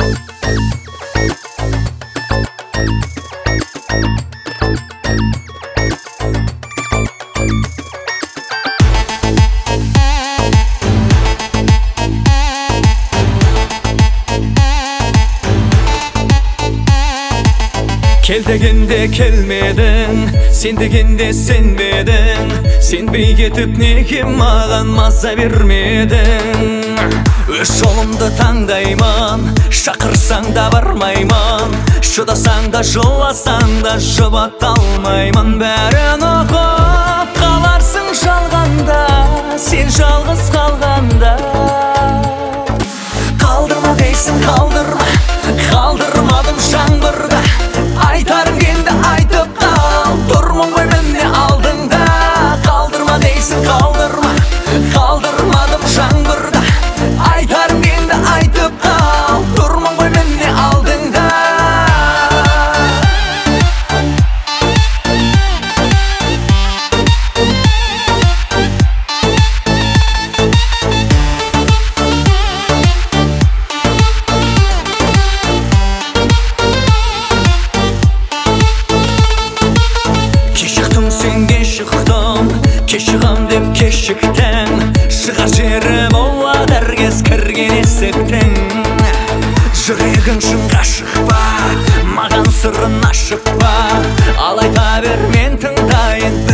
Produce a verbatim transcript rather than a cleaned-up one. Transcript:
Kel degende kelmedin, sen degende senmedin. Senbey ketip nege magan maza bermedin. Öz jolumdu tangdayman, şakırsaң da barmayman. Şudasaң da жыласаң da жұбата алмаймын. Бәрін оқып қаларсың жалғанда, сен жалғыз қалғанда. Қалдырма дейсің, қалдырма, қалдырмадым жаңбырда. Айтарым келді айтып қал, тұрмын ғой міне алдыңда. Қалдырма дейсің, қалдырма, қалдырмадым жаңбырда. Айтарым келді айтып қал, тұрмын ғой міне алдыңда. Senге шықтым, кешігім деп кешіктің. Шығар жері болады әркез кірген есіктің. Жүрегің шын ғашық па, маған сырын ашық па? Ал айта бер, мен тыңдайын,